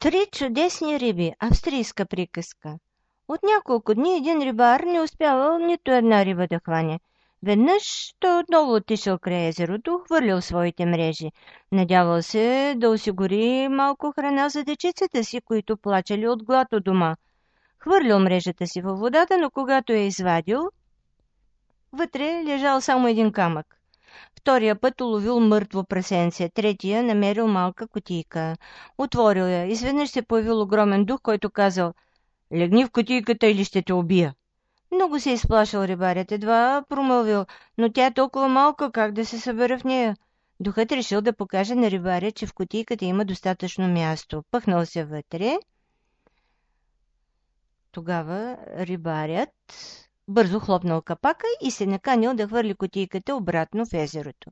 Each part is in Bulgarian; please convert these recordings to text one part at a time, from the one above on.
Три чудесни риби. Австрийска приказка. От няколко дни един рибар не успявал нито една риба да хване. Веднъж той отново отишъл край езерото, хвърлил своите мрежи. Надявал се да осигури малко храна за дечицата си, които плачели от глад у дома. Хвърлил мрежата си във водата, но когато я извадил, вътре лежал само един камък. Втория път уловил мъртво прасенце, третия намерил малка кутийка. Отворил я. Изведнъж се появил огромен дух, който казал: "Легни в кутийката или ще те убия." Много се изплашил рибарят, едва промълвил: "Но тя е толкова малка, как да се събера в нея?" Духът решил да покаже на рибаря, че в кутийката има достатъчно място. Пъхнал се вътре. Тогава рибарят бързо хлопнал капака и се наканил да хвърли кутийката обратно в езерото.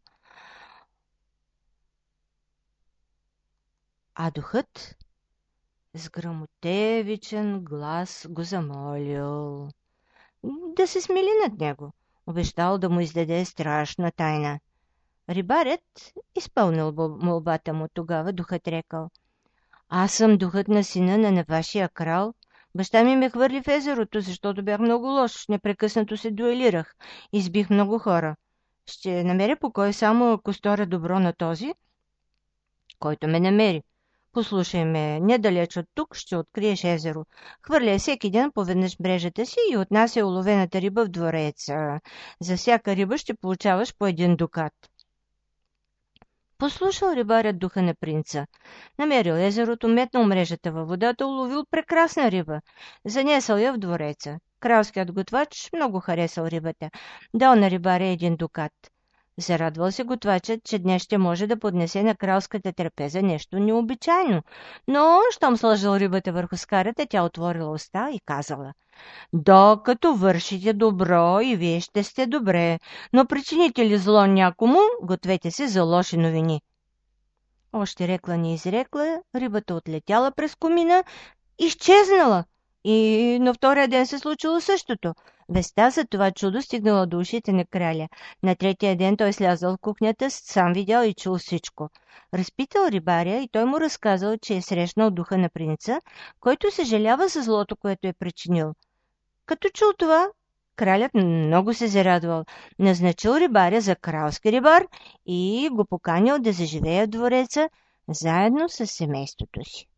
А духът с гръмотевичен глас го замолил да се смили над него. Обещал да му издаде страшна тайна. Рибарят изпълнил молбата му. Тогава духът рекал: "Аз съм духът на сина на вашия крал. Баща ми ме хвърли в езерото, защото бях много лош. Непрекъснато се дуелирах. Избих много хора. Ще намеря покой само ако сторя добро на този, който ме намери. Послушай ме, недалеч от тук ще откриеш езеро. Хвърляй всеки ден поведнъж мрежата си и отнася уловената риба в двореца. За всяка риба ще получаваш по един дукат." Послушал рибарят духа на принца. Намерил езерото, метнал мрежата във водата, уловил прекрасна риба. Занесъл я в двореца. Кралският готвач много харесал рибата. Дал на рибаря един дукат. Зарадвал се готвачът, че днес ще може да поднесе на кралската трапеза нещо необичайно. Но, щом сложил рибата върху скарата, тя отворила уста и казала: "Докато вършите добро, и вие ще сте добре, но причините ли зло някому, гответе се за лоши новини." Още рекла не изрекла, рибата отлетяла през комина, изчезнала. И на втория ден се случило същото. Вестта за това чудо стигнала до ушите на краля. На третия ден той слязал в кухнята, сам видял и чул всичко. Разпитал рибаря и той му разказал, че е срещнал духа на принца, който съжалява за злото, което е причинил. Като чул това, кралят много се зарадвал. Назначил рибаря за кралски рибар и го поканил да заживее в двореца заедно с семейството си.